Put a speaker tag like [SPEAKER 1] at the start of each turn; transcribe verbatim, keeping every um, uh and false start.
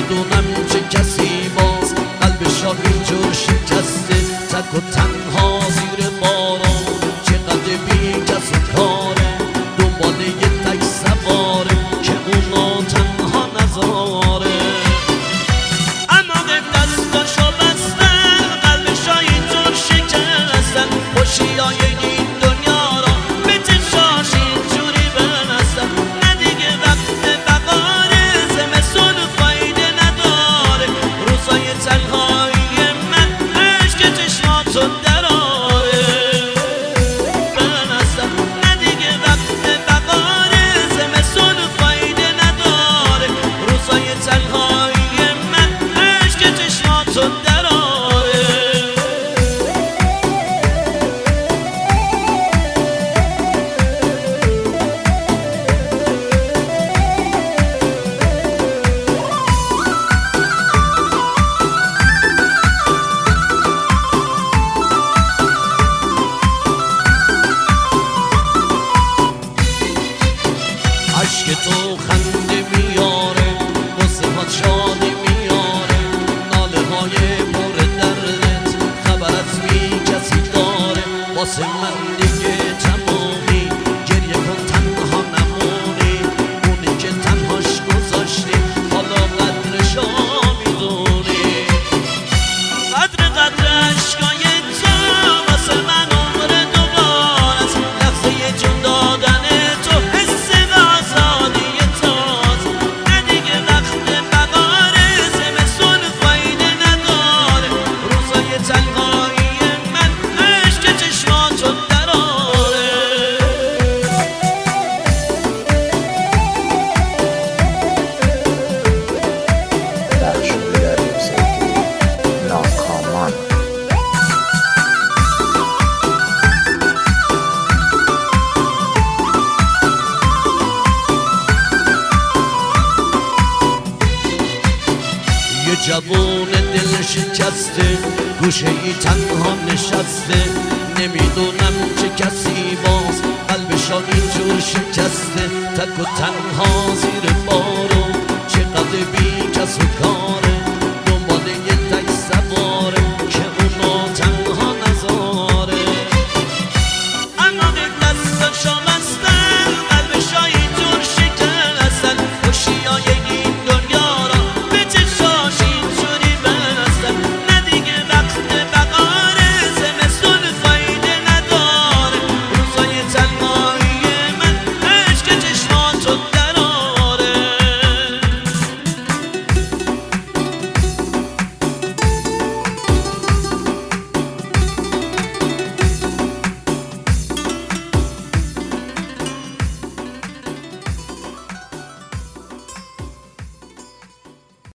[SPEAKER 1] نمیدونم چه کسی باز قلبشا اینجور شکسته، تک و تنها زیر باران چقدر بی کس و کاره، دنبال یه تک سواره که اونا تنها نذاره. اما دستاشو بستن قلبشا اینجور شکستن، خوشی های این دنیا را به چشاش اینجوری بستن. نه دیگه وقت بقاره، زمستون فایده نداره، روزای تنهایی من عشق چشماتو دراره بستن. نه دیگه وقت بقاره، زمستون فایده نداره، روزای تنهایی من عشق چشماتو دراره. عشق تو خنده میاره، واسه هات شادی میاره، ناله های پر دردت خبر از بی کسی داره. واسه من دیگه تمومی، گریه کن تنها نمونی، اونی که تنهاش گذاشتی حالا قدرشو میدونی. قدر قدر عشقای تو واسه من عمر دوباره است، لحظه جون دادن تو حس آزادی تاست. نه دیگه وقت بقاره، زمستون فایده نداره، روزای تنهایی من عشق چشماتو دراره.
[SPEAKER 2] بخشوده در وبسایت ناکامان.
[SPEAKER 1] یه جوون دل شکسته گوشه ای تنها نشسته، نمیدونم چه کسی باز قلبشا اینجور شکسته، تک و تنها زیر